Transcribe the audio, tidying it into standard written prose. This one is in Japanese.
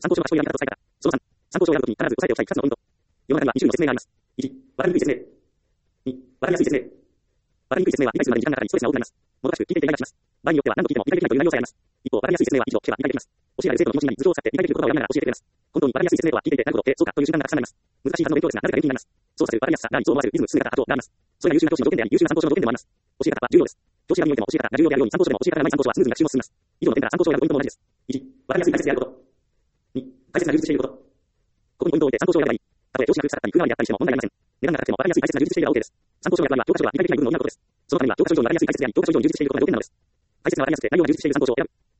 参考書の書き込みやり方と使い方。その3、参考書を選ぶときに必ず押さえておきたい2つのポイント。世の中には20の説明があります。1、わかりにくい説明。2、わかりやすい説明。わかりにくい説明は理解するまでに時間がかかりストレスが多くなります。もどかしく聞いていてイライラします。場合によっては何度聞いても理解できないという内容さえあります。一方、わかりやすい説明は以上聞けば理解できます。教えられる生徒の気持ちになり、図上を使って理解できる言葉をやりながら教えてくれます。本当にわかりやすい説明とは聞いていてなるほどそうかという瞬間がたくさんあります。難しい単の勉強ですが、なぜかやる気になります。そうさせるわかりやすさが理想を思わせるリズム、進め方、あとがあります。それが優秀な教師の条件であり、優秀な参考書の条件でもあります。教え方は重要です。教師側においても教え方が重要であるように、参考書でも教え方がない参考書はスムーズに学習も進みます。以上の点から参考書を選ぶポイントも同じです。1、わかりやすい解説であること。2、解説が充実していること。ここにポイントを置いて参考書を選べばいい。たとえ教師が苦さったり空回りであったりしても問題ありません。値段が高くてもわかりやすい解説が充実していれば OK です。参考書の役割は教科書が理解できない部分を補うことです。そのためには教科書以上にわかりやすい解説であり、教科書以上に充実していることが条件なのです。解説がわかりやすくて内容が充実している参考書を選ぶ。